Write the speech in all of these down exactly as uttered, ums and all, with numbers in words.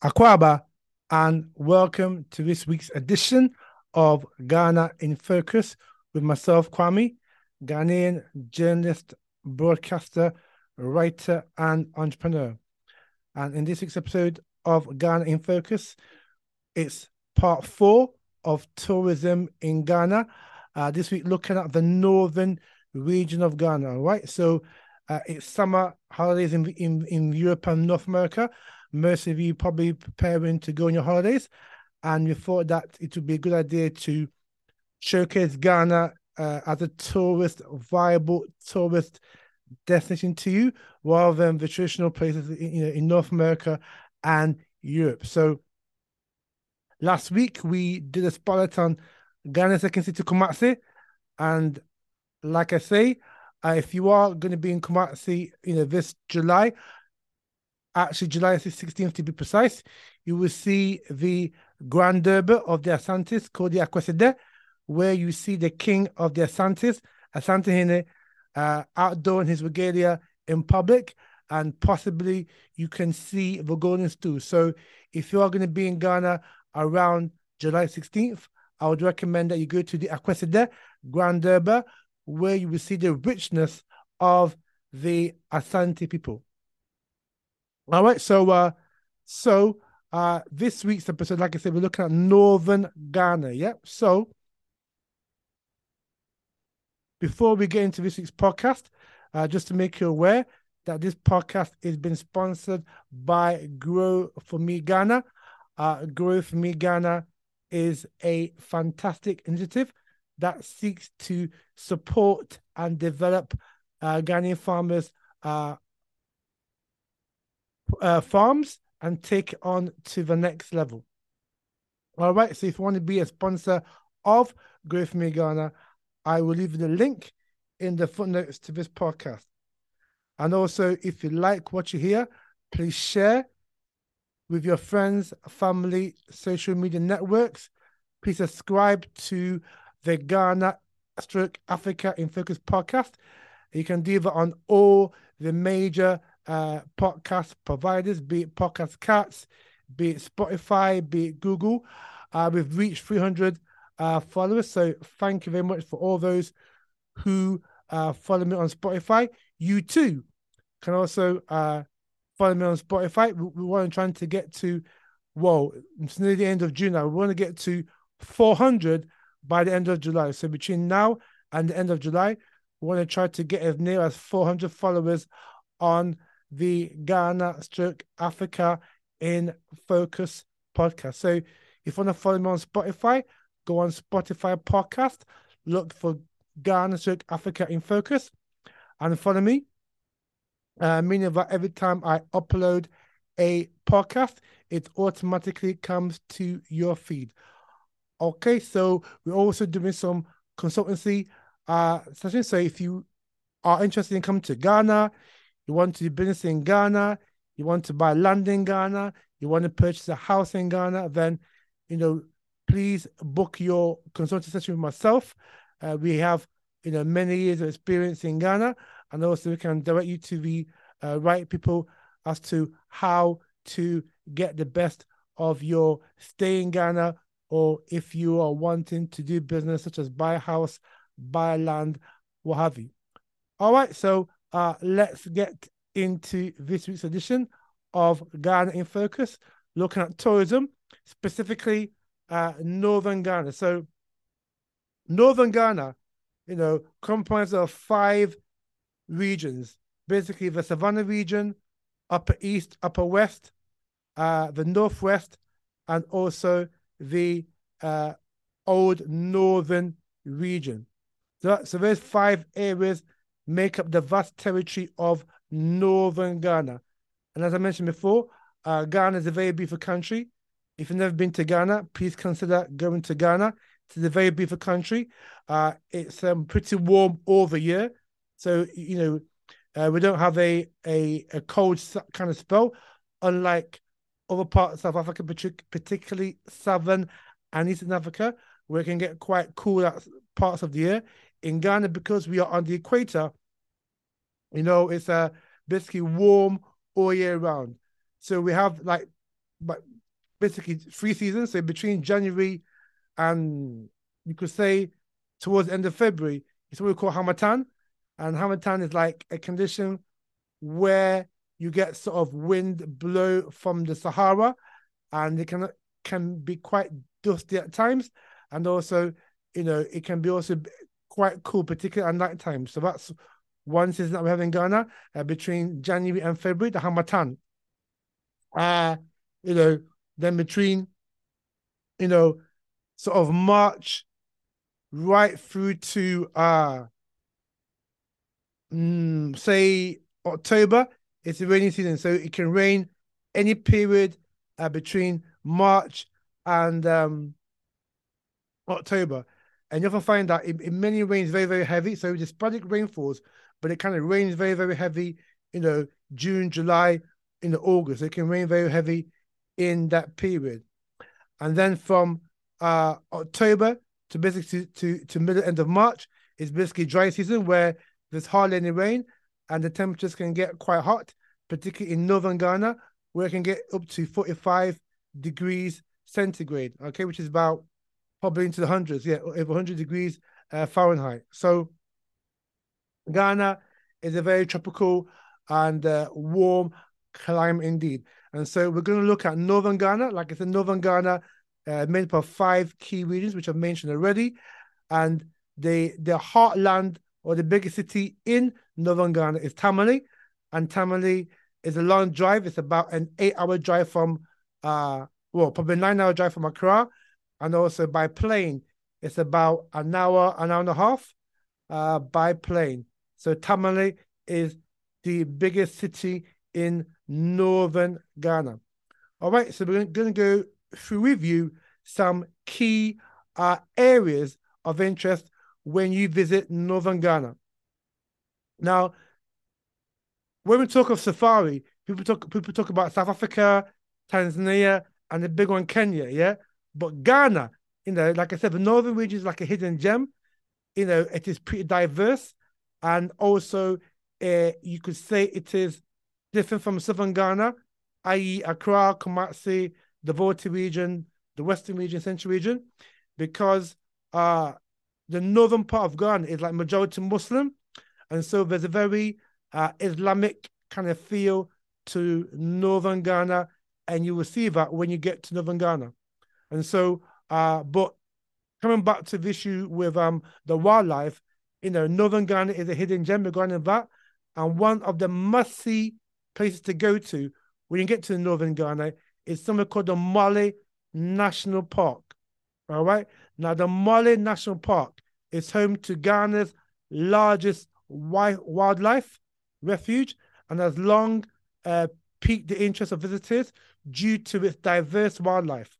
Akwaba, and welcome to this week's edition of Ghana in Focus with myself, Kwame, Ghanaian journalist, broadcaster, writer, and entrepreneur. And in this week's episode of Ghana in Focus, it's part four of tourism in Ghana. Uh, this week, looking at the northern region of Ghana. All right, so uh, it's summer holidays in, in in Europe and North America. Most of you probably preparing to go on your holidays, and we thought that it would be a good idea to showcase Ghana uh, as a tourist, viable tourist destination to you, rather than the traditional places in, you know, in North America and Europe. So last week we did a spotlight on Ghana's second city, Kumasi, and like I say, uh, if you are going to be in Kumasi, you know, this July, actually July sixteenth to be precise, you will see the Grand Durbar of the Asantes called the Akweside, where you see the king of the Asantes, Asante Hene, uh, outdoor in his regalia in public, and possibly you can see the golden stool. So if you are going to be in Ghana around July sixteenth, I would recommend that you go to the Akweside Grand Durbar, where you will see the richness of the Asante people. All right, so uh, so uh, this week's episode, like I said, we're looking at northern Ghana. Yeah. So before we get into this week's podcast, uh, just to make you aware that this podcast is being sponsored by Grow for Me Ghana. Uh, Grow for Me Ghana is a fantastic initiative that seeks to support and develop uh, Ghanaian farmers' uh, uh, farms and take it on to the next level. All right, so if you want to be a sponsor of Grow for Me Ghana, I will leave you the link in the footnotes to this podcast. And also, if you like what you hear, please share with your friends, family, social media networks. Please subscribe to the Ghana Stroke Africa in Focus podcast. You can do that on all the major uh, podcast providers, be it Podcast Cats, be it Spotify, be it Google. Uh, we've reached three hundred uh, followers, so thank you very much for all those who uh, follow me on Spotify. You too can also uh, follow me on Spotify. We, we want to try to get to, whoa, it's near the end of June now. We want to get to four hundred by the end of July. So between now and the end of July, we want to try to get as near as four hundred followers on the Ghana Stroke Africa in Focus podcast. So if you want to follow me on Spotify, go on Spotify podcast, look for Ghana Stroke Africa in Focus, and follow me. Uh, meaning that every time I upload a podcast, it automatically comes to your feed. Okay, so we're also doing some consultancy uh sessions. So if you are interested in coming to Ghana, you want to do business in Ghana, you want to buy land in Ghana, you want to purchase a house in Ghana, then you know, please book your consulting session with myself. Uh, we have you know many years of experience in Ghana, and also we can direct you to the uh, right people as to how to get the best of your stay in Ghana, or if you are wanting to do business such as buy a house, buy land, what have you. All right, so uh, let's get into this week's edition of Ghana in Focus, looking at tourism, specifically uh, Northern Ghana. So Northern Ghana, you know, comprises of five regions, basically the Savannah region, Upper East, Upper West, uh, the Northwest, and also the uh, Old Northern region. So, so those five areas make up the vast territory of Northern Ghana. And as I mentioned before, uh, Ghana is a very beautiful country. If you've never been to Ghana, please consider going to Ghana. It's a very beautiful country. Uh, it's um, pretty warm all the year. So, you know, uh, we don't have a, a, a cold kind of spell, unlike other parts of South Africa, particularly Southern and Eastern Africa, where it can get quite cool at parts of the year. In Ghana, because we are on the equator, you know, it's uh, basically warm all year round. So we have like but basically three seasons. So between January and you could say towards the end of February, it's what we call Hamatan. And Hamatan is like a condition where you get sort of wind blow from the Sahara, and it can can be quite dusty at times, and also, you know, it can be also quite cool, particularly at night time. So that's one season that we have in Ghana uh, between January and February, the Hamatan. Uh, you know, then between, you know, sort of March right through to uh mm, say October, it's a rainy season. So it can rain any period uh, between March and um October. And you often find that it, it mainly rains very, very heavy. So the sporadic rainfalls, but it kind of rains very, very heavy, you know, June, July, in August. So it can rain very heavy in that period. And then from uh, October to basically to, to, to middle end of March is basically dry season where there's hardly any rain and the temperatures can get quite hot, particularly in northern Ghana, where it can get up to forty-five degrees centigrade, okay, which is about probably into the hundreds, yeah, over one hundred degrees uh, Fahrenheit. So Ghana is a very tropical and uh, warm climate indeed. And so we're going to look at northern Ghana. Like I said, northern Ghana uh, made up of five key regions, which I've mentioned already. And the, the heartland or the biggest city in northern Ghana is Tamale. And Tamale is a long drive. It's about an eight-hour drive from, uh, well, probably a nine-hour drive from Accra. And also by plane, it's about an hour, an hour and a half uh, by plane. So Tamale is the biggest city in northern Ghana. All right, so we're going to go through review some key uh, areas of interest when you visit northern Ghana. Now, when we talk of safari, people talk people talk about South Africa, Tanzania, and the big one, Kenya, yeah? But Ghana, you know, like I said, the northern region is like a hidden gem. You know, it is pretty diverse. And also, uh, you could say it is different from southern Ghana, that is. Accra, Kumasi, the Volta region, the western region, central region, because uh, the northern part of Ghana is like majority Muslim. And so there's a very uh, Islamic kind of feel to northern Ghana, and you will see that when you get to northern Ghana. And so, uh, but coming back to the issue with um the wildlife, you know, northern Ghana is a hidden gem regarding that, and one of the must-see places to go to when you get to northern Ghana is something called the Mole National Park. All right, now the Mole National Park is home to Ghana's largest wildlife refuge and has long uh, piqued the interest of visitors due to its diverse wildlife.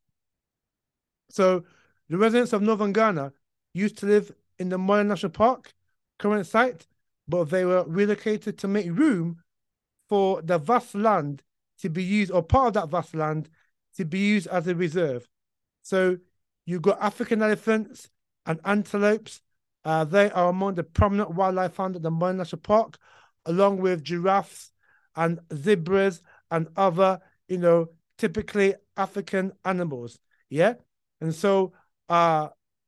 So the residents of northern Ghana used to live in the Mole National Park, current site, but they were relocated to make room for the vast land to be used, or part of that vast land to be used as a reserve. So you've got African elephants and antelopes. Uh, they are among the prominent wildlife found at the Mole National Park, along with giraffes and zebras and other, you know, typically African animals. Yeah. And so uh,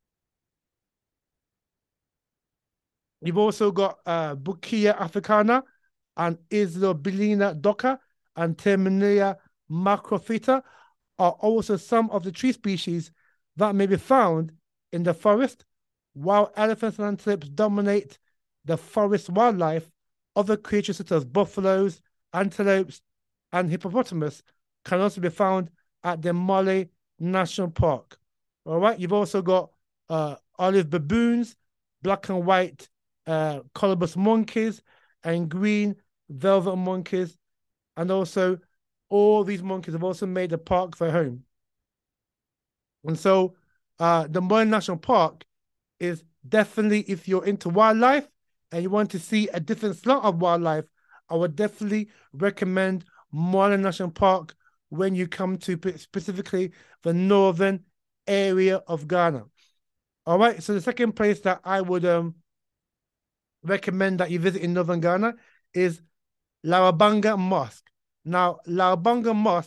you've also got uh, Bukia africana and Islobelina doca and Terminia macrophyta are also some of the tree species that may be found in the forest. While elephants and antelopes dominate the forest wildlife, other creatures such as buffaloes, antelopes, and hippopotamus can also be found at the Mole National Park. All right, you've also got uh, olive baboons, black and white uh, colobus monkeys, and green velvet monkeys. And also, all these monkeys have also made the park their home. And so, uh, the Mole National Park is definitely, if you're into wildlife and you want to see a different slant of wildlife, I would definitely recommend Mole National Park when you come to specifically the northern area of Ghana. All right, so the second place that I would um recommend that you visit in northern Ghana is Larabanga Mosque. Now, Larabanga Mosque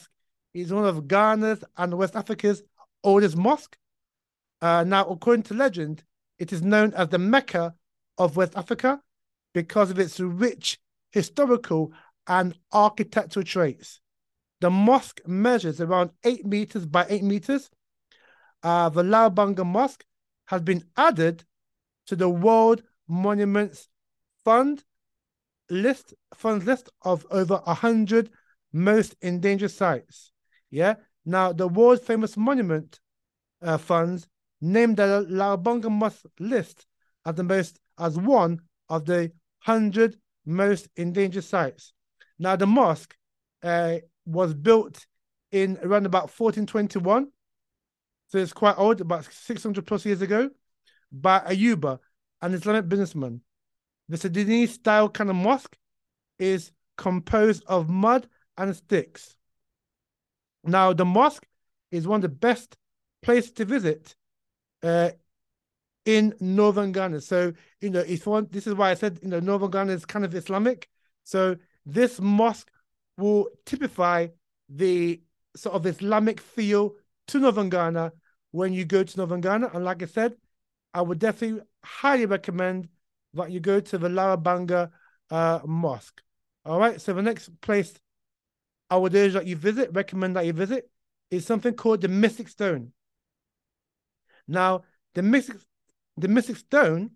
It's one of Ghana's and West Africa's oldest mosque. Uh, now, according to legend, it is known as the Mecca of West Africa because of its rich historical and architectural traits. The mosque measures around eight meters by eight meters. Uh, the Laobanga Mosque has been added to the World Monuments Fund list, funds list of over a hundred most endangered sites. Yeah. Now, the world famous monument uh, funds named the Laobanga Mosque list as the most as one of the hundred most endangered sites. Now, the mosque uh, was built in around about fourteen twenty-one, so it's quite old, about six hundred plus years ago, by Ayuba, an Islamic businessman. The Sudanese style kind of mosque is composed of mud and sticks. Now, the mosque is one of the best places to visit uh, in northern Ghana. So, you know, if one, this is why I said, you know, northern Ghana is kind of Islamic. So this mosque will typify the sort of Islamic feel to northern Ghana when you go to northern Ghana. And like I said, I would definitely highly recommend that you go to the Laobanga uh, Mosque. All right. So the next place I would urge that you visit, recommend that you visit, is something called the Mystic Stone. Now, the Mystic, the Mystic Stone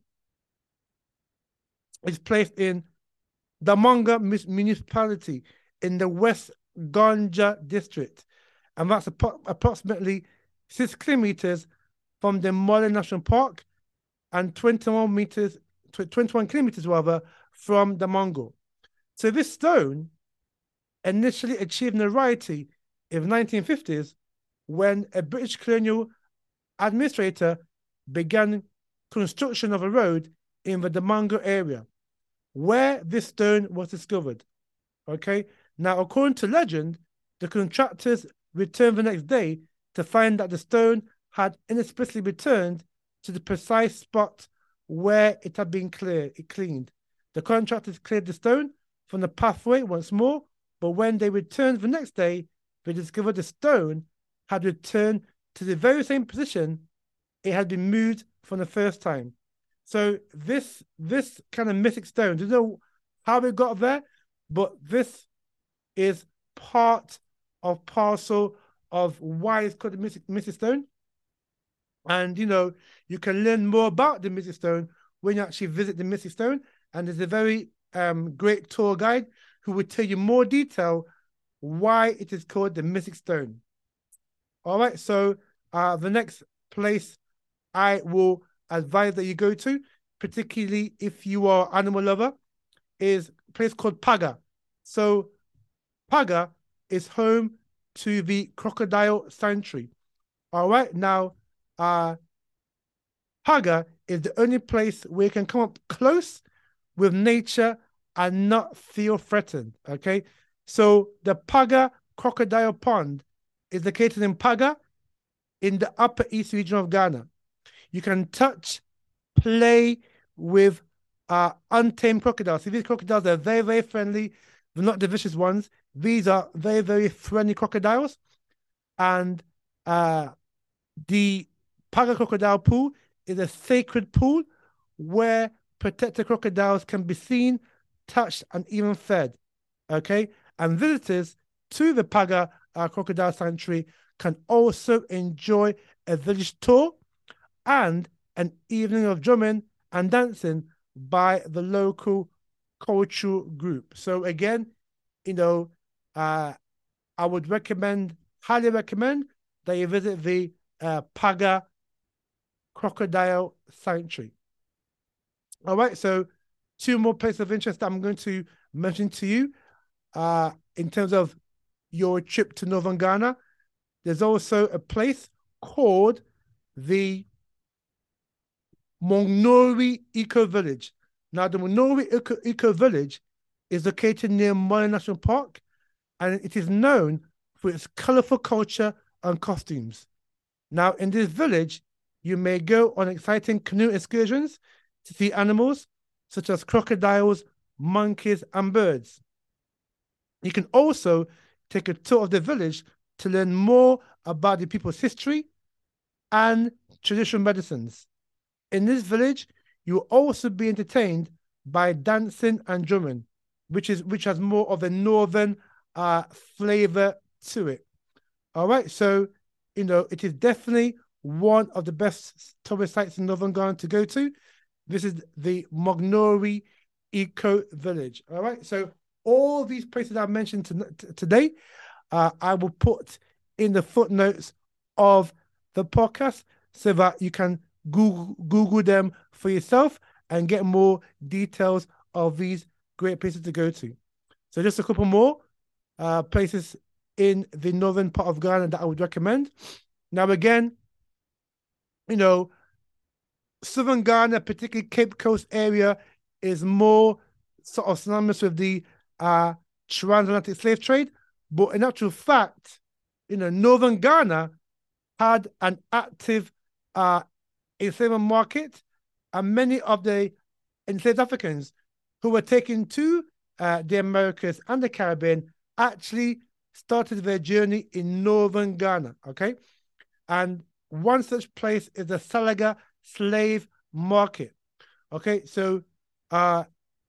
is placed in Damanga municipality in the West Ganja district, and that's approximately six kilometers from the Mole National Park and twenty-one meters, twenty-one kilometers rather, from Damongo. So this stone initially achieved notoriety in the nineteen fifties when a British colonial administrator began construction of a road in the Damongo area, where this stone was discovered. Okay, now according to legend, the contractors returned the next day to find that the stone had inexplicably returned to the precise spot where it had been cleared, it cleaned. The contractors cleared the stone from the pathway once more, but when they returned the next day, they discovered the stone had returned to the very same position it had been moved from the first time. So this this kind of mystic stone, I don't know how it got there, but this is part of parcel of why it's called the mystic, mystic stone. And you know, you can learn more about the mystic stone when you actually visit the mystic stone. And there's a very um, great tour guide who will tell you more detail why it is called the mystic stone. All right, so uh, the next place I will advise that you go to, particularly if you are an animal lover, is a place called Paga. So Paga is home to the Crocodile Sanctuary. All right, now uh, Paga is the only place where you can come up close with nature and not feel threatened. Okay, so the Paga Crocodile Pond is located in Paga in the Upper East region of Ghana. You can touch, play with uh, untamed crocodiles. See, these crocodiles are very, very friendly. They're not the vicious ones. These are very, very friendly crocodiles. And uh, the Paga Crocodile Pool is a sacred pool where protected crocodiles can be seen, touched, and even fed. Okay? And visitors to the Paga uh, Crocodile Sanctuary can also enjoy a village tour and an evening of drumming and dancing by the local cultural group. So again, you know, uh, I would recommend, highly recommend that you visit the uh, Paga Crocodile Sanctuary. All right, so two more places of interest that I'm going to mention to you uh, in terms of your trip to Northern Ghana. There's also a place called the Mongnori Eco Village. Now, the Mongnori Eco, Eco Village is located near Mole National Park, and it is known for its colorful culture and costumes. Now, in this village, you may go on exciting canoe excursions to see animals such as crocodiles, monkeys, and birds. You can also take a tour of the village to learn more about the people's history and traditional medicines. In this village, you will also be entertained by dancing and drumming, which is which has more of a northern uh, flavor to it. All right, so you know it is definitely one of the best tourist sites in northern Ghana to go to. This is the Mognori Eco Village. All right, so all these places I've mentioned to, today, uh, I will put in the footnotes of the podcast so that you can Google, Google them for yourself and get more details of these great places to go to. So just a couple more uh, places in the northern part of Ghana that I would recommend. Now, again, you know, southern Ghana, particularly Cape Coast area, is more sort of synonymous with the uh, transatlantic slave trade. But in actual fact, you know, northern Ghana had an active uh, enslavement market, and many of the enslaved Africans who were taken to uh, the Americas and the Caribbean actually started their journey in northern Ghana, okay? And one such place is the Salaga slave market, okay? So, uh,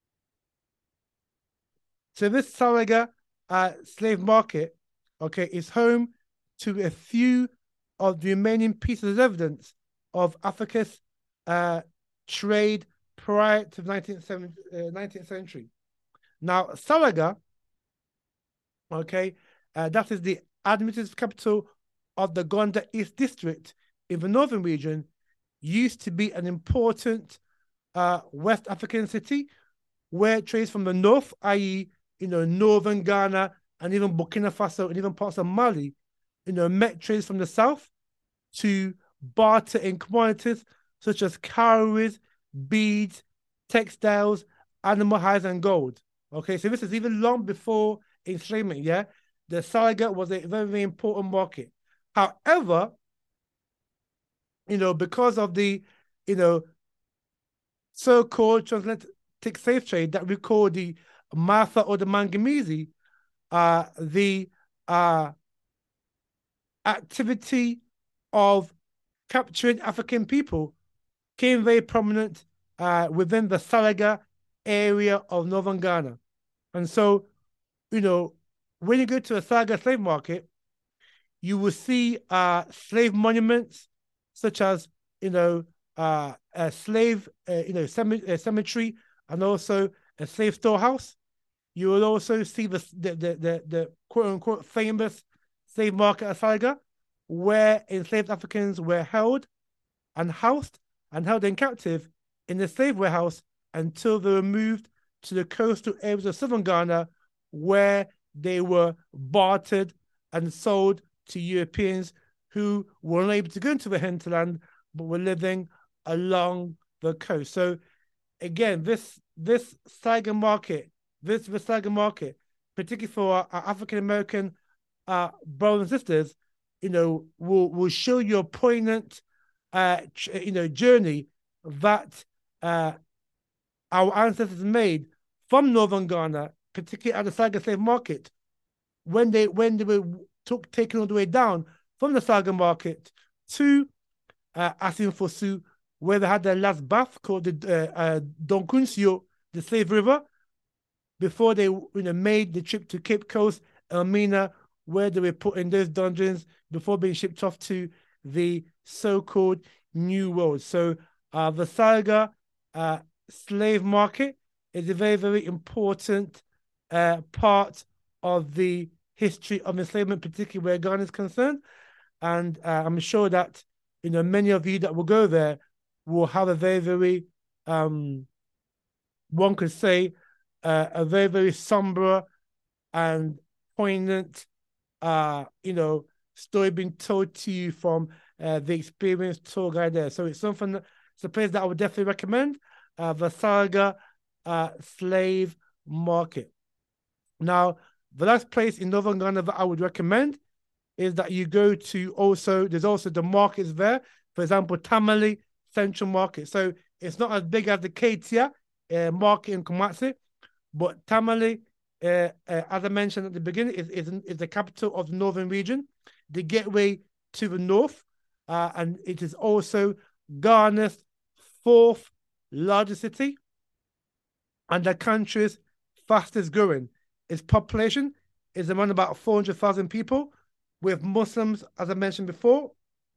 so this Salaga uh, slave market, okay, is home to a few of the remaining pieces of evidence of Africa's uh, trade prior to the nineteenth, uh, nineteenth century. Now, Salaga, okay, uh, that is the administrative capital of the Gonda East District in the northern region, used to be an important uh, West African city where trades from the north, that is, you know, northern Ghana and even Burkina Faso and even parts of Mali, you know, met trades from the south to barter in commodities such as cowries, beads, textiles, animal hides, and gold. Okay, so this is even long before enslavement, yeah? The Salaga was a very, very important market. However, you know, because of the, you know, so-called transatlantic slave trade that we call the Martha or the Mangamizi, uh, the uh, activity of capturing African people came very prominent uh, within the Salaga area of northern Ghana. And so, you know, when you go to a Salaga slave market, you will see uh, slave monuments such as, you know, uh, a slave, uh, you know, cemetery, cemetery and also a slave storehouse. You will also see the the the, the, the quote unquote famous slave market at Salaga, where enslaved Africans were held and housed and held in captive in the slave warehouse until they were moved to the coastal areas of southern Ghana, where they were bartered and sold to Europeans who were unable to go into the hinterland but were living along the coast. So again, this this Salaga market, this Salaga market, particularly for our, our African American uh, brothers and sisters, you know, will will show you a poignant, uh, you know, journey that uh, our ancestors made from northern Ghana, particularly at the Salaga slave market, when they when they were took taken all the way down from the Salaga market to uh, Asinfosu, where they had their last bath called the uh, uh, Donkunsio, the slave river, before they you know made the trip to Cape Coast, Elmina, where they were put in those dungeons before being shipped off to the so-called New World. So uh, the Salaga uh, slave market is a very, very important uh, part of the history of enslavement, particularly where Ghana is concerned. And uh, I'm sure that, you know, many of you that will go there will have a very, very, um, one could say, uh, a very, very somber and poignant, uh, you know, story being told to you from uh, the experienced tour guide there. So it's something, that, it's a place that I would definitely recommend, uh, the Salaga uh, slave market. Now, the last place in northern Ghana that I would recommend is that you go to also, there's also the markets there. For example, Tamale Central Market. So it's not as big as the Katia uh, market in Kumasi, but Tamale Uh, uh, as I mentioned at the beginning, is, is, is the capital of the northern region, the gateway to the north, uh, and it is also Ghana's fourth largest city and the country's fastest growing. Its population is around about four hundred thousand people, with Muslims, as I mentioned before,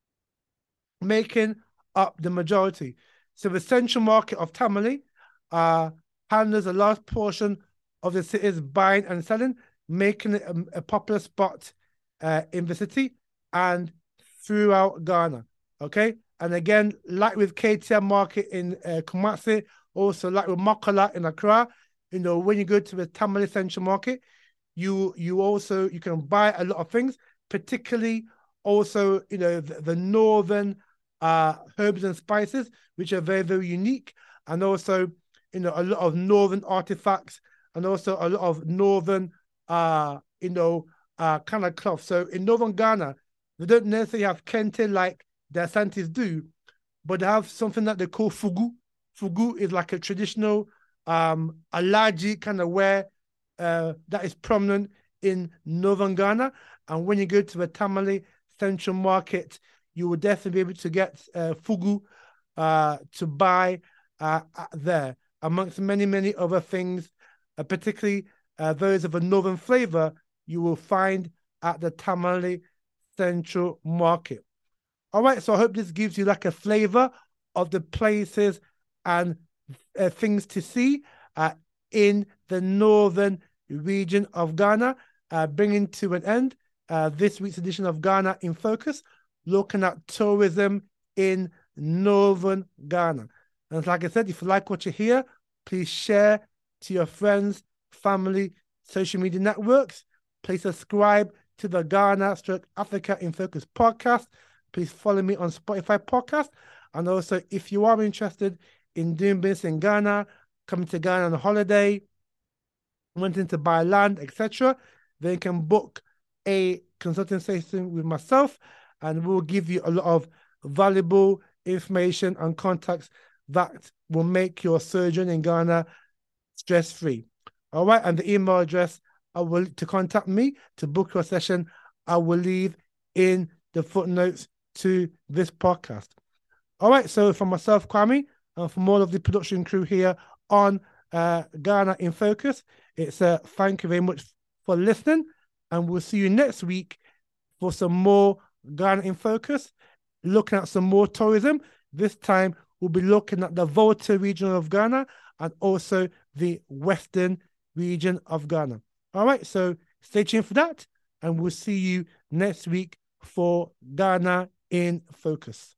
making up the majority. So the central market of Tamale uh, handles a large portion of the city's buying and selling, making it a, a popular spot uh, in the city and throughout Ghana. Okay, and again, like with K T M Market in uh, Kumasi, also like with Makola in Accra, you know, when you go to the Tamale Central Market, you you also you can buy a lot of things, particularly also you know the, the northern uh, herbs and spices, which are very very unique, and also you know a lot of northern artifacts, and also a lot of northern uh you know uh kind of cloth. So in northern Ghana, they don't necessarily have kente like the Asantes do, but they have something that they call fugu. Fugu is like a traditional um alaji kind of wear uh, that is prominent in northern Ghana. And when you go to the Tamale Central Market, you will definitely be able to get uh, fugu uh, to buy uh, there, amongst many, many other things, uh, particularly uh, those of a northern flavor, you will find at the Tamale Central Market. All right, so I hope this gives you like a flavor of the places and uh, things to see uh, in the northern region of Ghana, uh, bringing to an end uh, this week's edition of Ghana in Focus, looking at tourism in northern Ghana. And like I said, if you like what you hear, please share to your friends, family, social media networks. Please subscribe to the Ghana Stroke Africa in Focus podcast. Please follow me on Spotify podcast. And also, if you are interested in doing business in Ghana, coming to Ghana on a holiday, wanting to buy land, et cetera, then you can book a consulting session with myself, and we'll give you a lot of valuable information and contacts that will make your sojourn in Ghana stress-free. All right, and the email address I will to contact me to book your session, I will leave in the footnotes to this podcast. All right, so from myself, Kwame, and from all of the production crew here on uh, Ghana in Focus, it's a uh, thank you very much for listening, and we'll see you next week for some more Ghana in Focus, looking at some more tourism. This time, we'll be looking at the Volta region of Ghana and also the Western region of Ghana. All right, so stay tuned for that, and we'll see you next week for Ghana in Focus.